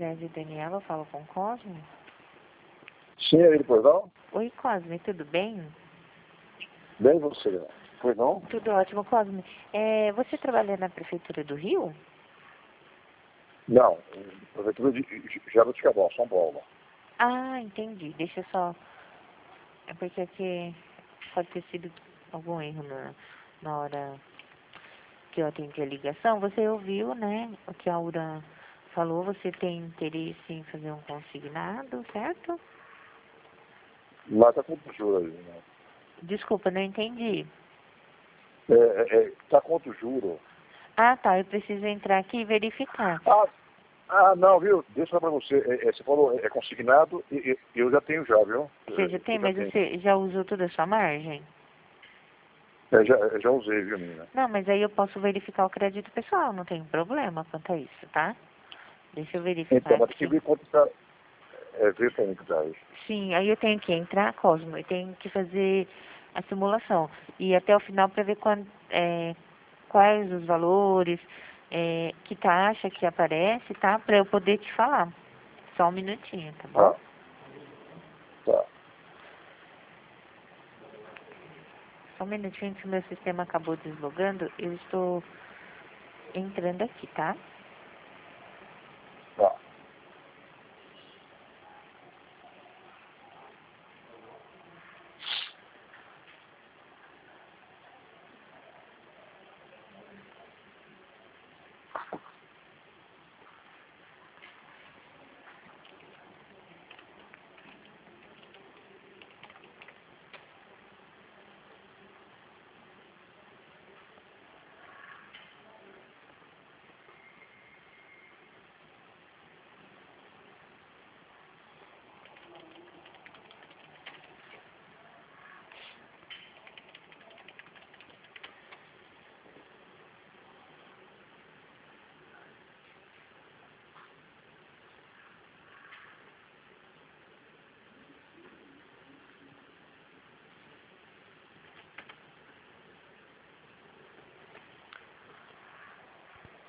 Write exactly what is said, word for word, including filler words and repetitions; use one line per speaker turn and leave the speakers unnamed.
Crédito Daniela, eu falo com o Cosme.
Sim, é ele, pois não?
Oi, Cosme, tudo bem?
Bem você, pois não?
Tudo ótimo, Cosme. É, você trabalha na Prefeitura do Rio?
Não, Prefeitura de Jaboticabal, São Paulo.
Ah, entendi. Deixa eu só... É porque aqui pode ter sido algum erro na, na hora que eu atendi a ligação. Você ouviu, né, o que a Aura falou. Você tem interesse em fazer um consignado, certo?
Lá está quanto juro aí, né?
Desculpa, não entendi.
É, é, é, tá quanto juro?
Ah, tá. Eu preciso entrar aqui e verificar.
Ah, ah não, viu? Deixa eu falar pra você. É, é, você falou é consignado e, e eu já tenho já, viu?
Você já tem,
Eu já
mas
tenho.
você já usou toda a sua margem?
É, já, eu já usei, viu, menina?
Não, mas aí eu posso verificar o crédito pessoal, não tem problema quanto a isso, tá? Deixa eu verificar
Então, mas tem que
aqui.
ver quanto tá. É, ver pra mim que tá aí.
Sim, aí eu tenho que entrar, Cosmo, eu tenho que fazer a simulação. E até o final para ver quando, é, quais os valores, é, que taxa que aparece, tá? Para eu poder te falar. Só um minutinho, tá bom?
Tá, tá.
Só um minutinho que o meu sistema acabou deslogando, eu estou entrando aqui, tá?
Tá.